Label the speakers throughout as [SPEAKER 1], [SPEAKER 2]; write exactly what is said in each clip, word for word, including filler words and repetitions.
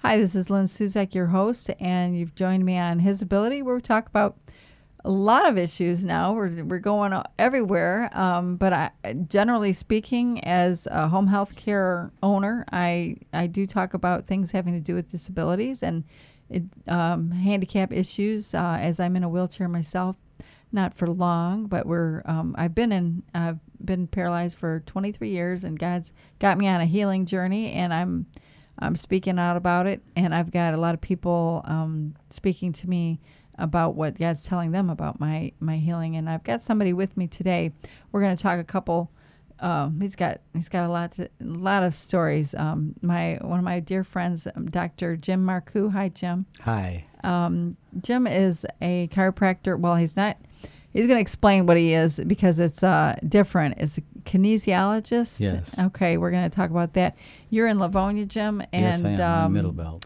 [SPEAKER 1] Hi, this is Lynn Suzak, your host, and you've joined me on His Ability, where we talk about a lot of issues now. We're, we're going o- everywhere, um, but I, generally speaking, as a home health care owner, I, I do talk about things having to do with disabilities and it, um, handicap issues, uh, as I'm in a wheelchair myself. Not for long, but we're. Um, I've been in. I've been paralyzed for twenty-three years, and God's got me on a healing journey, and I'm, I'm speaking out about it, and I've got a lot of people um, speaking to me about what God's telling them about my my healing, and I've got somebody with me today. We're going to talk a couple. Um, he's got he's got a lot to, a lot of stories. Um, my one of my dear friends, um, Doctor Jim Marcoux. Hi, Jim.
[SPEAKER 2] Hi.
[SPEAKER 1] Um, Jim is a chiropractor. Well, he's not. He's going to explain what he is because it's uh, different. It's a kinesiologist.
[SPEAKER 2] Yes.
[SPEAKER 1] Okay, we're going to talk about that. You're in Livonia, Jim, and
[SPEAKER 2] yes, I am.
[SPEAKER 1] um,
[SPEAKER 2] I'm Middle Belt.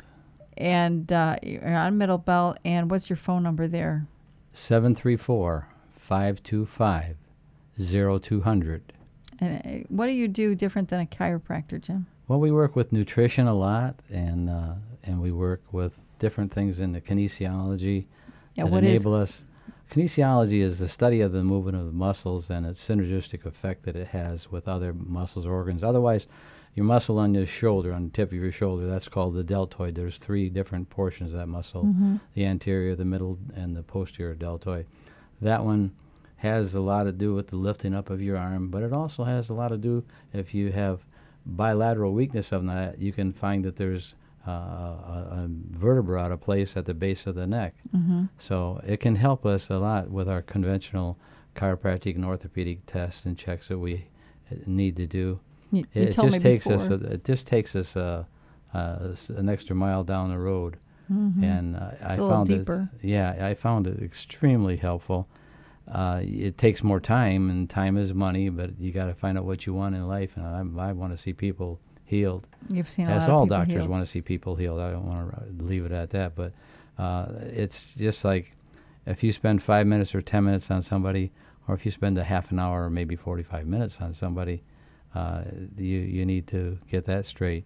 [SPEAKER 1] And uh, you're on Middle Belt. And what's your phone number there?
[SPEAKER 2] seven three four, five two five, zero two zero zero.
[SPEAKER 1] And uh, what do you do different than a chiropractor, Jim?
[SPEAKER 2] Well, we work with nutrition a lot, and uh, and we work with different things in the kinesiology
[SPEAKER 1] Yeah,
[SPEAKER 2] that
[SPEAKER 1] what is-
[SPEAKER 2] enable us. Kinesiology is the study of the movement of the muscles and its synergistic effect that it has with other muscles or organs. Otherwise, your muscle on your shoulder, on the tip of your shoulder, that's called the deltoid. There's three different portions of that muscle,
[SPEAKER 1] Mm-hmm.
[SPEAKER 2] the anterior, the middle, and the posterior deltoid. That one has a lot to do with the lifting up of your arm, but it also has a lot to do, if you have bilateral weakness of that, you can find that there's uh, a, a vertebra out of place at the base of the neck.
[SPEAKER 1] Mm-hmm.
[SPEAKER 2] So it can help us a lot with our conventional chiropractic and orthopedic tests and checks that we uh, need to do.
[SPEAKER 1] You, you
[SPEAKER 2] It
[SPEAKER 1] told
[SPEAKER 2] just
[SPEAKER 1] me
[SPEAKER 2] takes
[SPEAKER 1] before.
[SPEAKER 2] us. A, it just takes us uh, uh, s- an extra mile down the road,
[SPEAKER 1] Mhm.
[SPEAKER 2] and uh, I
[SPEAKER 1] It's a little
[SPEAKER 2] found
[SPEAKER 1] deeper.
[SPEAKER 2] it. Yeah, I found it extremely helpful. Uh, it takes more time, and time is money. But you got to find out what you want in life, and I, I want to see people healed.
[SPEAKER 1] You've seen a
[SPEAKER 2] As
[SPEAKER 1] lot of
[SPEAKER 2] all
[SPEAKER 1] people
[SPEAKER 2] doctors
[SPEAKER 1] healed.
[SPEAKER 2] want to see people healed. I don't want to leave it at that, but uh, it's just like if you spend five minutes or ten minutes on somebody, or if you spend a half an hour or maybe forty-five minutes on somebody, uh, you you need to get that straight.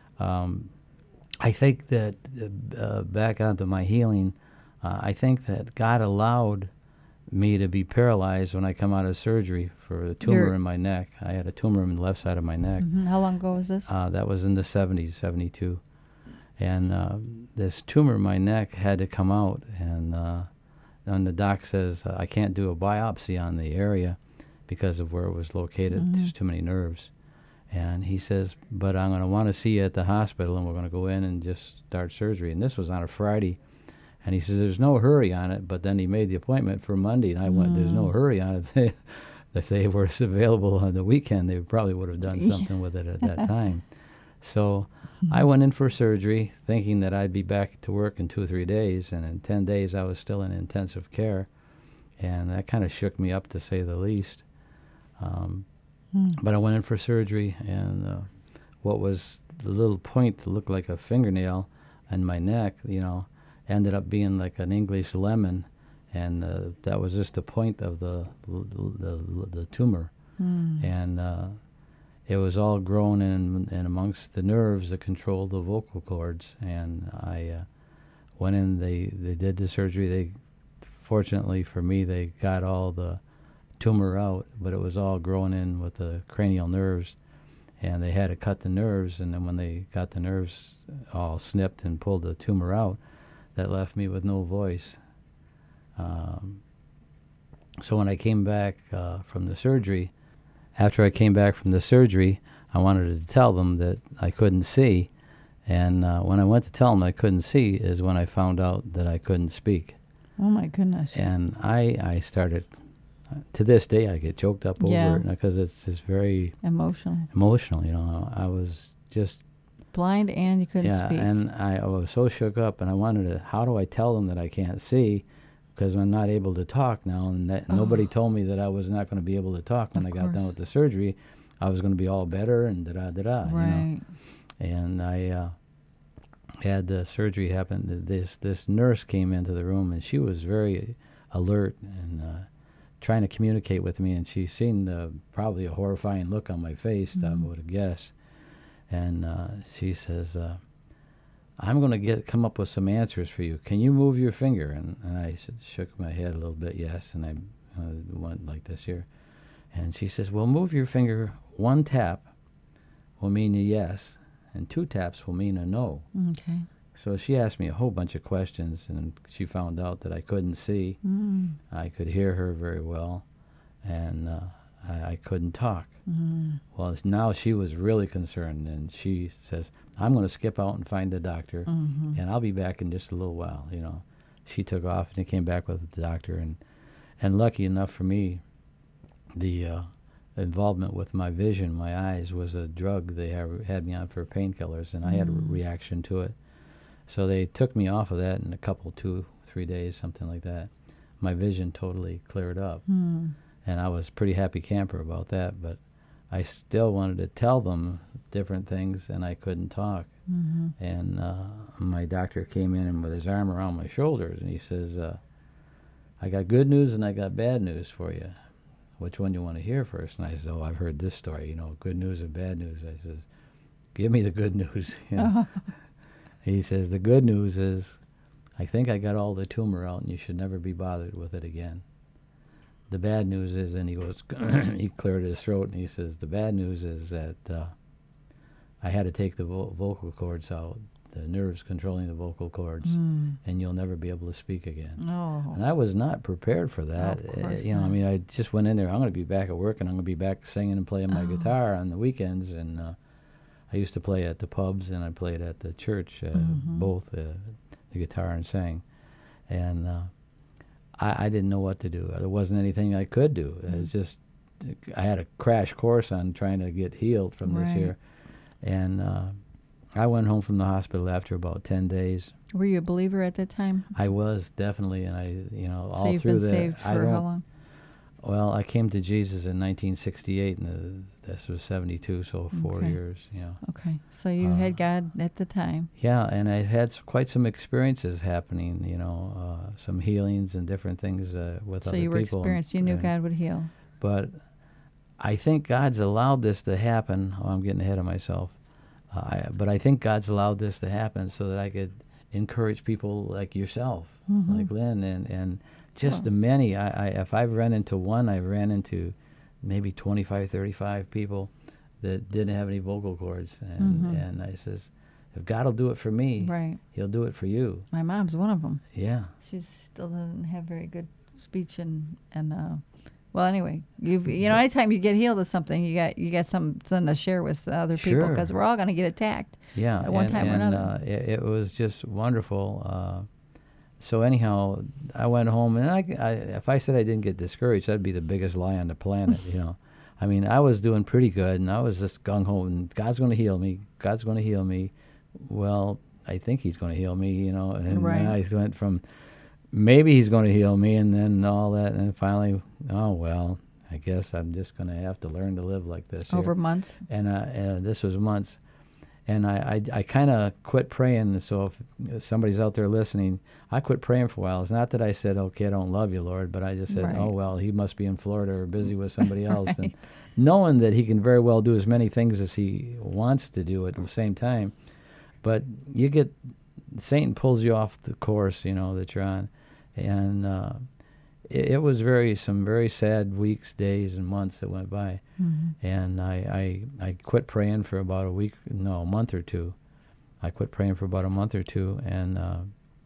[SPEAKER 2] Um, I think that uh, back onto my healing, uh, I think that God allowed me to be paralyzed when I come out of surgery for a tumor
[SPEAKER 1] You're-
[SPEAKER 2] in my neck. I had a tumor in the left side of my neck.
[SPEAKER 1] Mhm. How long ago was this?
[SPEAKER 2] Uh, that was in the seventies, seventy-two. And uh, this tumor in my neck had to come out. And, uh, and the doc says, uh, I can't do a biopsy on the area because of where it was located.
[SPEAKER 1] Mhm.
[SPEAKER 2] There's too many nerves. And he says, but I'm going to want to see you at the hospital, and we're going to go in and just start surgery. And this was on a Friday. And he says, there's no hurry on it. But then he made the appointment for Monday, and I went, there's no
[SPEAKER 1] Mm.
[SPEAKER 2] hurry on it. If they were available on the weekend, they probably would have done
[SPEAKER 1] Yeah.
[SPEAKER 2] something with it at that time. So I went in for surgery thinking that I'd be back to work in two or three days, and in ten days I was still in intensive care, and that kind of shook me up, to say the least. Um,
[SPEAKER 1] Mm.
[SPEAKER 2] but I went in for surgery, and uh, what was the little point that looked like a fingernail on my neck, you know, ended up being like an English lemon, and uh, that was just the point of the the, the, the tumor.
[SPEAKER 1] Mm.
[SPEAKER 2] And uh, it was all grown in, in amongst the nerves that control the vocal cords. And I uh, went in, they, they did the surgery. They, fortunately for me, they got all the tumor out, but it was all grown in with the cranial nerves. And they had to cut the nerves, and then when they got the nerves all snipped and pulled the tumor out, that left me with no voice. Um, so when I came back uh, from the surgery, after I came back from the surgery, I wanted to tell them that I couldn't see. And uh, when I went to tell them I couldn't see is when I found out that I couldn't speak.
[SPEAKER 1] Oh, my goodness.
[SPEAKER 2] And I, I started, uh, to this day, I get choked up
[SPEAKER 1] Yeah.
[SPEAKER 2] over it because it's just very
[SPEAKER 1] Emotional.
[SPEAKER 2] emotional, you know. I was just,
[SPEAKER 1] Blind and you couldn't
[SPEAKER 2] yeah,
[SPEAKER 1] speak.
[SPEAKER 2] and I, I was so shook up, and I wanted to, how do I tell them that I can't see? Because I'm not able to talk now, and that nobody
[SPEAKER 1] Oh.
[SPEAKER 2] told me that I was not going to be able to talk when
[SPEAKER 1] Of
[SPEAKER 2] I got done
[SPEAKER 1] course.
[SPEAKER 2] with the surgery. I was going to be all better and da-da-da-da, you know.
[SPEAKER 1] Right.
[SPEAKER 2] And I uh, had the surgery happen. Th- This this nurse came into the room, and she was very alert and uh, trying to communicate with me, and she seen the, probably a horrifying look on my face, I
[SPEAKER 1] Mhm.
[SPEAKER 2] would have guessed. And uh, she says, uh, I'm going to get come up with some answers for you. Can you move your finger? And, and I said, shook my head a little bit, yes, and I uh, went like this here. And she says, well, move your finger. One tap will mean a yes, and two taps will mean a no.
[SPEAKER 1] Okay.
[SPEAKER 2] So she asked me a whole bunch of questions, and she found out that I couldn't see.
[SPEAKER 1] Mm.
[SPEAKER 2] I could hear her very well, and uh, I, I couldn't talk.
[SPEAKER 1] Mm.
[SPEAKER 2] Well, now she was really concerned, and she says, I'm going to skip out and find the doctor,
[SPEAKER 1] Mm-hmm.
[SPEAKER 2] and I'll be back in just a little while, you know. She took off, and came back with the doctor, and, and lucky enough for me, the uh, involvement with my vision, my eyes, was a drug they ha- had me on for painkillers, and I had a
[SPEAKER 1] Mm.
[SPEAKER 2] reaction to it. So they took me off of that in a couple, two, three days, something like that. My vision totally cleared up,
[SPEAKER 1] Mm.
[SPEAKER 2] and I was pretty happy camper about that, but I still wanted to tell them different things, and I couldn't talk.
[SPEAKER 1] Mm-hmm.
[SPEAKER 2] And uh, my doctor came in and with his arm around my shoulders, and he says, uh, I got good news and I got bad news for you. Which one do you want to hear first? And I said, oh, I've heard this story, you know, good news and bad news. I says, give me the good news. You know? He says, the good news is I think I got all the tumor out and you should never be bothered with it again. The bad news is, and he goes, he cleared his throat, and he says, the bad news is that uh, I had to take the vo- vocal cords out, the nerves controlling the vocal cords,
[SPEAKER 1] Mm.
[SPEAKER 2] and you'll never be able to speak again.
[SPEAKER 1] Oh.
[SPEAKER 2] And I was not prepared for that.
[SPEAKER 1] Of
[SPEAKER 2] Uh,
[SPEAKER 1] course
[SPEAKER 2] you know, I
[SPEAKER 1] not.
[SPEAKER 2] mean, I just went in there, I'm going to be back at work, and I'm going to be back singing and playing my
[SPEAKER 1] Oh.
[SPEAKER 2] guitar on the weekends, and uh, I used to play at the pubs, and I played at the church, uh,
[SPEAKER 1] Mhm.
[SPEAKER 2] both uh, the guitar and sang. And uh, I, I didn't know what to do. There wasn't anything I could do. It was just, I had a crash course on trying to get healed from this
[SPEAKER 1] Right.
[SPEAKER 2] here. And uh, I went home from the hospital after about ten days.
[SPEAKER 1] Were you a believer at that time?
[SPEAKER 2] I was, definitely, and I, you know,
[SPEAKER 1] So
[SPEAKER 2] all
[SPEAKER 1] you've
[SPEAKER 2] through
[SPEAKER 1] been
[SPEAKER 2] the,
[SPEAKER 1] saved
[SPEAKER 2] I
[SPEAKER 1] for
[SPEAKER 2] don't,
[SPEAKER 1] how long?
[SPEAKER 2] Well, I came to Jesus in nineteen sixty-eight, and uh, this was seventy-two, so four
[SPEAKER 1] Okay.
[SPEAKER 2] years, you know.
[SPEAKER 1] Okay. So you
[SPEAKER 2] Uh,
[SPEAKER 1] had God at the time.
[SPEAKER 2] Yeah, and I had s- quite some experiences happening, you know, uh, some healings and different things uh, with
[SPEAKER 1] So
[SPEAKER 2] other
[SPEAKER 1] you were
[SPEAKER 2] people. and-
[SPEAKER 1] experienced. You knew
[SPEAKER 2] and-
[SPEAKER 1] God would heal.
[SPEAKER 2] But I think God's allowed this to happen. Oh, I'm getting ahead of myself. Uh, I, but I think God's allowed this to happen so that I could encourage people like yourself,
[SPEAKER 1] Mhm.
[SPEAKER 2] like Lynn, and, and just
[SPEAKER 1] Well-
[SPEAKER 2] the many. I, I, if I've run into one, I've ran into maybe twenty-five, thirty-five people that didn't have any vocal cords. And,
[SPEAKER 1] Mhm.
[SPEAKER 2] and I says, if God will do it for me,
[SPEAKER 1] Right.
[SPEAKER 2] he'll do it for you.
[SPEAKER 1] My mom's one of them.
[SPEAKER 2] Yeah.
[SPEAKER 1] She still doesn't have very good speech and and uh, well, anyway, you you know, anytime you get healed of something, you got you got some something to share with other people
[SPEAKER 2] Sure.
[SPEAKER 1] because we're all going to get attacked.
[SPEAKER 2] Yeah,
[SPEAKER 1] At one
[SPEAKER 2] and,
[SPEAKER 1] time or
[SPEAKER 2] and,
[SPEAKER 1] another.
[SPEAKER 2] Uh, it, it was just wonderful. Uh, so anyhow, I went home, and I, I, if I said I didn't get discouraged, that'd be the biggest lie on the planet. You know, I mean, I was doing pretty good, and I was just gung ho, and God's going to heal me. God's going to heal me. Well, I think He's going to heal me. You know, and
[SPEAKER 1] Right.
[SPEAKER 2] then I went from maybe He's going to heal me, and then all that, and then finally, oh well, I guess I'm just going to have to learn to live like this. here.
[SPEAKER 1] Over months.
[SPEAKER 2] And uh, uh, this was months, and I I, I kind of quit praying. So if, if somebody's out there listening, I quit praying for a while. It's not that I said, okay, I don't love you, Lord, but I just said,
[SPEAKER 1] Right.
[SPEAKER 2] oh well, he must be in Florida or busy with somebody else, and
[SPEAKER 1] Right.
[SPEAKER 2] knowing that he can very well do as many things as he wants to do at the same time, but you get Satan pulls you off the course, you know, that you're on, and. Uh, It, it was very some very sad weeks, days, and months that went by,
[SPEAKER 1] Mhm.
[SPEAKER 2] and I, I I quit praying for about a week, no, a month or two. I quit praying for about a month or two, and uh,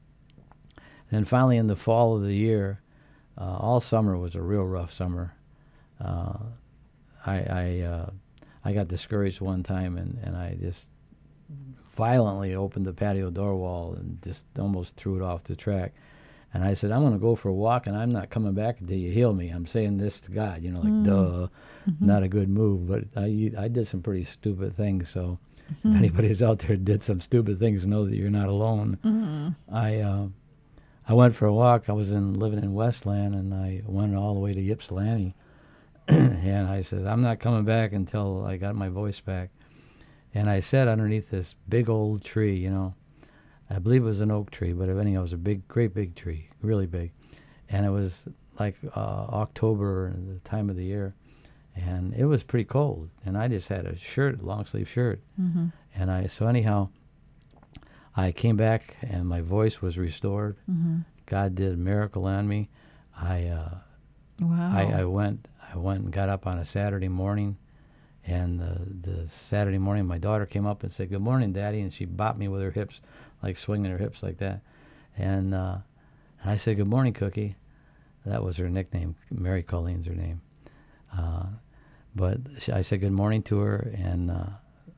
[SPEAKER 2] then finally in the fall of the year, uh, all summer was a real rough summer. Uh, I I uh, I got discouraged one time, and, and I just violently opened the patio door wall and just almost threw it off the track. And I said, I'm going to go for a walk, and I'm not coming back until you heal me. I'm saying this to God, you know, like,
[SPEAKER 1] Mm.
[SPEAKER 2] duh,
[SPEAKER 1] Mhm.
[SPEAKER 2] not a good move. But I, I did some pretty stupid things, so if
[SPEAKER 1] Mhm.
[SPEAKER 2] anybody's out there did some stupid things, know that you're not alone.
[SPEAKER 1] Mhm.
[SPEAKER 2] I uh, I went for a walk. I was in living in Westland, and I went all the way to Ypsilanti. And I said, I'm not coming back until I got my voice back. And I sat underneath this big old tree, you know. I believe it was an oak tree, but if anything, it was a big, great big tree, really big. And it was like uh, October, the time of the year, and it was pretty cold. And I just had a shirt, long sleeve shirt.
[SPEAKER 1] Mhm.
[SPEAKER 2] And I, so anyhow, I came back and my voice was restored.
[SPEAKER 1] Mm-hmm.
[SPEAKER 2] God did a miracle on me. I, uh,
[SPEAKER 1] Wow.
[SPEAKER 2] I, I went, I went and got up on a Saturday morning, and uh, the Saturday morning my daughter came up and said, "Good morning, Daddy," and she bopped me with her hips, like swinging her hips like that. And uh, I said, "Good morning, Cookie." That was her nickname. Mary Colleen's her name. Uh, but she, I said good morning to her, and uh,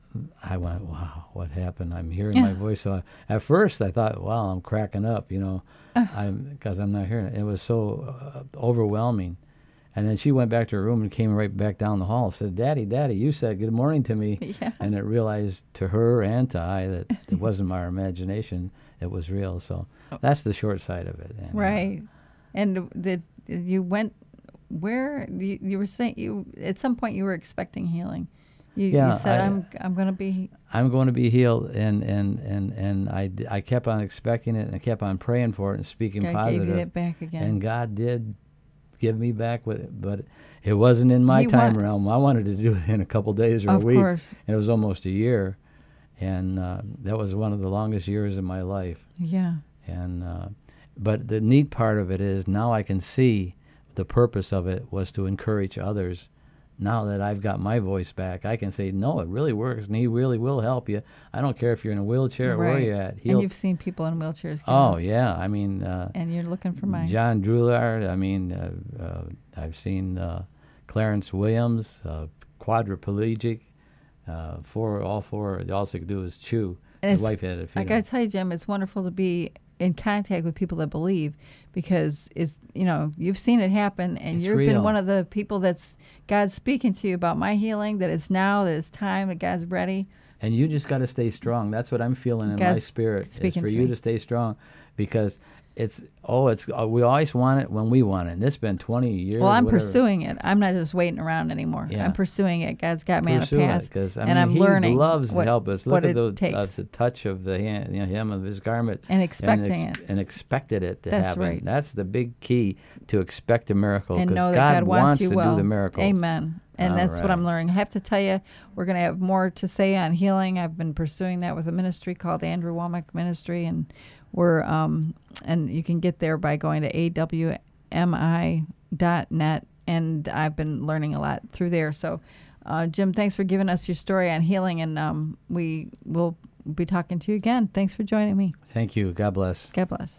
[SPEAKER 2] I went, "Wow, what happened?" I'm hearing
[SPEAKER 1] Yeah.
[SPEAKER 2] my voice. So I, at first I thought, "Wow, I'm cracking up," you know,
[SPEAKER 1] Uh.
[SPEAKER 2] I'm because I'm not hearing it. It was so uh, overwhelming. And then she went back to her room and came right back down the hall and said, "Daddy, Daddy, you said good morning to me."
[SPEAKER 1] Yeah.
[SPEAKER 2] And it realized to her and to I that it wasn't my imagination. It was real. So that's the short side of it. And, uh,
[SPEAKER 1] Right. And the, you went where you, you were saying you at some point you were expecting healing. You,
[SPEAKER 2] Yeah,
[SPEAKER 1] you said
[SPEAKER 2] I-
[SPEAKER 1] I'm I'm going to be
[SPEAKER 2] I'm going to be healed, and and and and I, d- I kept on expecting it, and I kept on praying for it and speaking
[SPEAKER 1] God
[SPEAKER 2] positive.
[SPEAKER 1] gave you it back again.
[SPEAKER 2] And God did give me back what, it- but it wasn't in my
[SPEAKER 1] He
[SPEAKER 2] time
[SPEAKER 1] wa-
[SPEAKER 2] realm. I wanted to do it in a couple days or
[SPEAKER 1] Of
[SPEAKER 2] a week.
[SPEAKER 1] course.
[SPEAKER 2] And it was almost a year, and uh, that was one of the longest years of my life.
[SPEAKER 1] Yeah.
[SPEAKER 2] And uh, but the neat part of it is now I can see the purpose of it was to encourage others. Now that I've got my voice back, I can say, no, it really works, and he really will help you. I don't care if you're in a wheelchair or where
[SPEAKER 1] Right.
[SPEAKER 2] you're at.
[SPEAKER 1] And
[SPEAKER 2] He'll,
[SPEAKER 1] you've seen people in wheelchairs. get
[SPEAKER 2] oh,
[SPEAKER 1] up,
[SPEAKER 2] yeah. I mean, uh,
[SPEAKER 1] And you're looking for mine.
[SPEAKER 2] John Drulard, I mean, uh, uh, I've seen uh, Clarence Williams, uh, quadriplegic, uh, four, all four, all they could do is chew.
[SPEAKER 1] And
[SPEAKER 2] His
[SPEAKER 1] it's-
[SPEAKER 2] wife had a
[SPEAKER 1] I
[SPEAKER 2] few.
[SPEAKER 1] got to tell you, Jim, it's wonderful to be in contact with people that believe, because it's, you know, you've seen it happen, and
[SPEAKER 2] It's
[SPEAKER 1] you've
[SPEAKER 2] real.
[SPEAKER 1] been one of the people that's God's speaking to you about my healing, that it's now, that it's time, that God's ready.
[SPEAKER 2] And you just got to stay strong. That's what I'm feeling in my
[SPEAKER 1] God's
[SPEAKER 2] spirit. Is
[SPEAKER 1] speaking
[SPEAKER 2] for
[SPEAKER 1] to
[SPEAKER 2] you
[SPEAKER 1] me.
[SPEAKER 2] to stay strong, because it's oh, it's uh, we always want it when we want it. And it's been twenty years.
[SPEAKER 1] Well, I'm
[SPEAKER 2] whatever.
[SPEAKER 1] pursuing it. I'm not just waiting around anymore.
[SPEAKER 2] Yeah.
[SPEAKER 1] I'm pursuing it. God's got me
[SPEAKER 2] Pursue
[SPEAKER 1] on a
[SPEAKER 2] it,
[SPEAKER 1] path,
[SPEAKER 2] because I
[SPEAKER 1] and
[SPEAKER 2] mean,
[SPEAKER 1] I'm
[SPEAKER 2] he
[SPEAKER 1] learning
[SPEAKER 2] loves
[SPEAKER 1] what,
[SPEAKER 2] to help us.
[SPEAKER 1] what
[SPEAKER 2] Look at
[SPEAKER 1] it
[SPEAKER 2] the, uh,
[SPEAKER 1] takes.
[SPEAKER 2] the touch of the hand, you know, hem of his garment,
[SPEAKER 1] And expecting
[SPEAKER 2] ex-
[SPEAKER 1] it.
[SPEAKER 2] and expected it to
[SPEAKER 1] That's
[SPEAKER 2] happen.
[SPEAKER 1] right.
[SPEAKER 2] That's the big key to expect a miracle,
[SPEAKER 1] And
[SPEAKER 2] because
[SPEAKER 1] know that
[SPEAKER 2] God,
[SPEAKER 1] God wants you
[SPEAKER 2] to
[SPEAKER 1] well.
[SPEAKER 2] do the miracles.
[SPEAKER 1] Amen. And
[SPEAKER 2] All
[SPEAKER 1] that's what I'm
[SPEAKER 2] right.
[SPEAKER 1] learning. I have to tell you, we're going to have more to say on healing. I've been pursuing that with a ministry called Andrew Womack Ministry, and we're um, and you can get there by going to A W M I dot net, and I've been learning a lot through there. So, uh, Jim, thanks for giving us your story on healing, and um, we will be talking to you again. Thanks for joining me.
[SPEAKER 2] Thank you. God bless.
[SPEAKER 1] God bless.